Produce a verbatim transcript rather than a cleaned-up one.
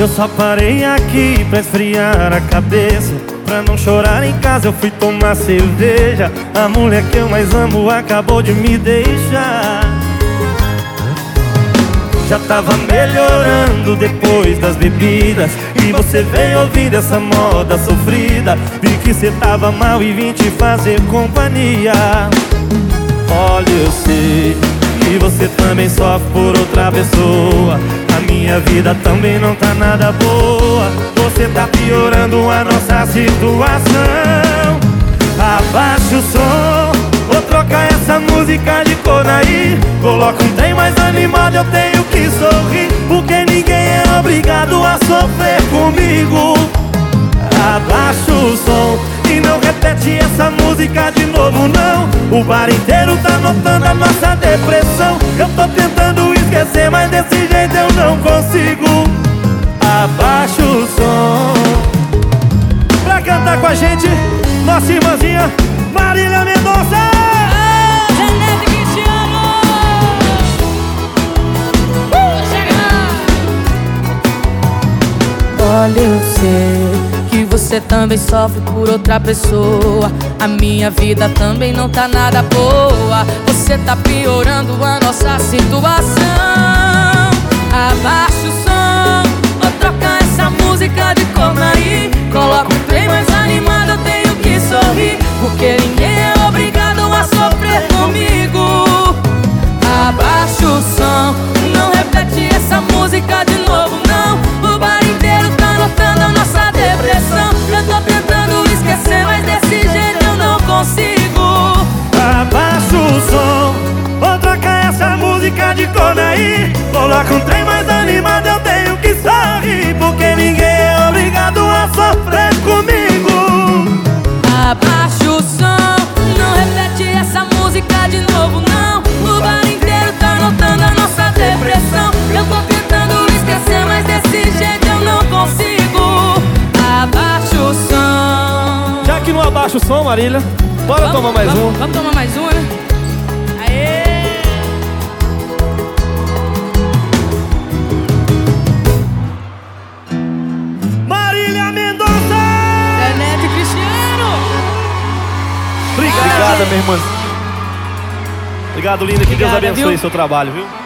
Eu só parei aqui pra esfriar a cabeça. Pra não chorar em casa eu fui tomar cerveja. A mulher que eu mais amo acabou de me deixar. Já tava melhorando depois das bebidas, e você veio ouvindo essa moda sofrida. Vi que cê tava mal e vim te fazer companhia. Olha, eu sei que você também sofre por outra pessoa. A minha vida também não tá nada boa. Você tá piorando a nossa situação. Abaixa o som, vou trocar essa música de cor aí. Coloca um trem mais animado, eu tenho que sorrir, porque ninguém é obrigado a sofrer comigo. Abaixa o som e não repete essa música de novo não. O bar inteiro tá notando a nossa depressão. Eu tô tentando esquecer, mas desse jeito eu não consigo. Abaixa o som. Pra cantar com a gente, nossa irmãzinha Marília Mendonça. Janete Cristiano. uh, Chega! Olha, eu sei que você também sofre por outra pessoa. A minha vida também não tá nada boa. Você tá piorando a nossa situação. Abaixa o som, vou trocar essa música de coma aí. Coloca um trem mais animado, eu tenho que sorrir, porque ninguém é obrigado a sofrer comigo. Abaixa o som, não repete essa música de novo não. O bar inteiro tá notando a nossa depressão. Eu tô tentando esquecer, mas desse jeito eu não consigo. Abaixa o som, vou trocar essa música de cor aí. Coloca um trem mais animado, eu tenho que sorrir, porque ninguém é obrigado a sofrer comigo. Abaixa o som, não repete essa música de novo não. O bar inteiro tá notando a nossa depressão. Eu tô tentando esquecer, mas desse jeito eu não consigo. Abaixa o som. Já que não abaixa o som, Marília, bora Vamos, tomar mais vamos, um. Vamos tomar mais um, né? Aê! Marília Mendonça! Janete Cristiano! Obrigado, minha irmã. Obrigado, linda. Que Deus Obrigada, abençoe viu? seu trabalho, viu?